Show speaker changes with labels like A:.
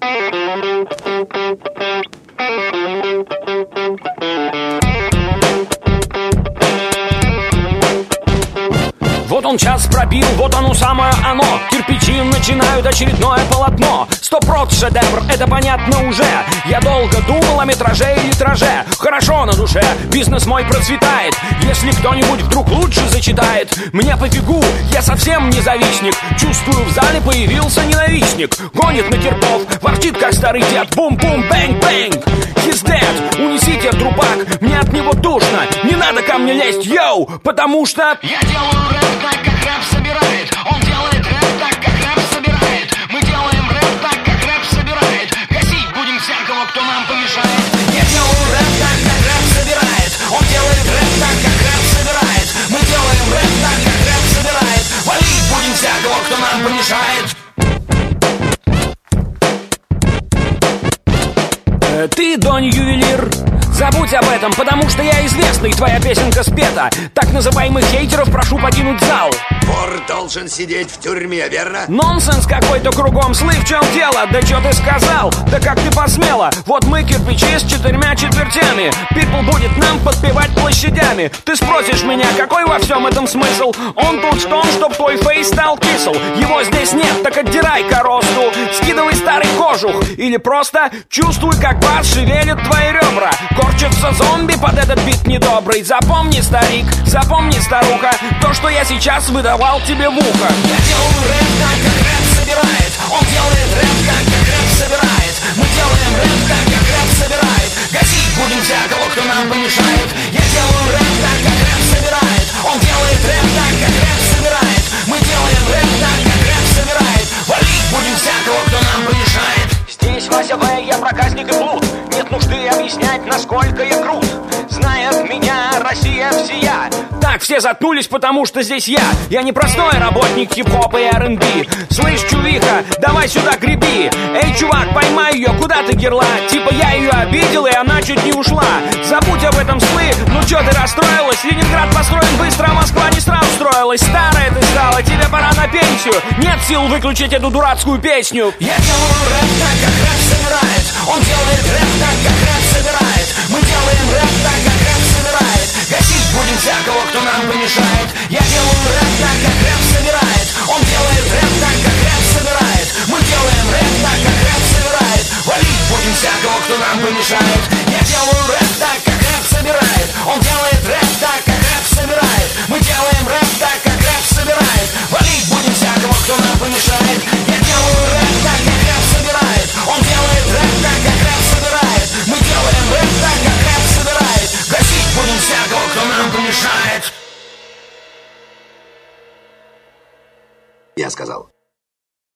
A: Вот он час пробил, вот оно самое оно. Кирпичи начинают очередное полотно. 100% шедевр, это понятно уже. Я долго думал о метраже и литраже. Хорошо на душе, бизнес мой процветает. Если кто-нибудь вдруг лучше зачитает, мне пофигу, я совсем не завистник. Чувствую, в зале появился ненавистник. Гонит на кирпов, ворчит как старый дед. Бум-бум, бэнг-бэнг, he's dead. Унесите трупак, мне от него душно. Не надо ко мне лезть, йоу, потому что
B: я делаю рэп так, как рэп собирает. Он делает рэп так, как рэп собирает. Мы делаем рэп так, как рэп собирает. Гасить будем всякого, кто нам помешает. Я делаю рэп так, как рэп собирает. Он делает рэп так, как рэп собирает. Мы делаем рэп так, как рэп собирает. Валить будем всякого, кто нам помешает.
A: Ты, Донь Ювелир, забудь об этом, потому что я известный, твоя песенка спета. Так называемых хейтеров прошу покинуть зал.
C: Вор должен сидеть в тюрьме, верно?
A: Нонсенс какой-то кругом, слыв, в чем дело? Да что ты сказал? Да как ты посмела? Вот мы кирпичи с 4 четвертями. Пипл будет нам подпевать площадями. Ты спросишь меня, какой во всем этом смысл? Он тут в том, чтоб твой фейс стал кисел. Его здесь нет, так отдирай коросту. Скидывай старый кожух. Или просто чувствуй, как бас шевелит твои ребра. Корчится зомби под этот бит недобрый. Запомни, старик, запомни, старуха, то, что я сейчас выдавал тебе в ухо.
B: Я делаю рэп так, как рэп собирает. Он делает рэп так, как рэп собирает. Мы делаем рэп так, как рэп собирает. Гасить будем всякого, кто нам помешает. Я делаю рэп так, как рэп собирает. Он делает рэп так, как рэп собирает. Мы делаем рэп так, как рэп собирает. Валить будем всякого, кто нам помешает.
A: Здесь Вася В, я проказник и плут. Нет нужды объяснять, насколько я крут. Знает меня Россия всея. Так, все заткнулись, потому что здесь я. Я не простой работник хип-хопа и R&B. Слышь, чувиха, давай сюда греби. Эй, чувак, поймай ее, куда ты, герла? Типа я ее обидел, и она чуть не ушла. Забудь об этом, слы, ну чё ты расстроилась? Ленинград построен быстро, Москва не сразу строилась. Старая ты стала, тебе пора на пенсию. Нет сил выключить эту дурацкую песню.
B: Я делаю рэп так, как рэп собирает. Он делает рэп так, как рэп собирает. Мы делаем рэп так, как рэп собирает. Гасить будем всякого, кто нам помешает. Я делаю рэп так, как рэп собирает. Он делает рэп так, как рэп собирает. Мы делаем рэп так, как рэп собирает. Валить будем всякого, кто нам помешает. Я делаю рэп так, как рэп собирает. Он делает рэп так, как рэп собирает. Мы делаем рэп так, как рэп собирает. Валить будем всякого, кто нам помешает. Я делаю рэп так, как рэп собирает. Он делает рэп так, как рэп собирает. Мы делаем рэп так, как рэп собирает. Гасить будем всякого, кто нам помешает.
C: Я сказал.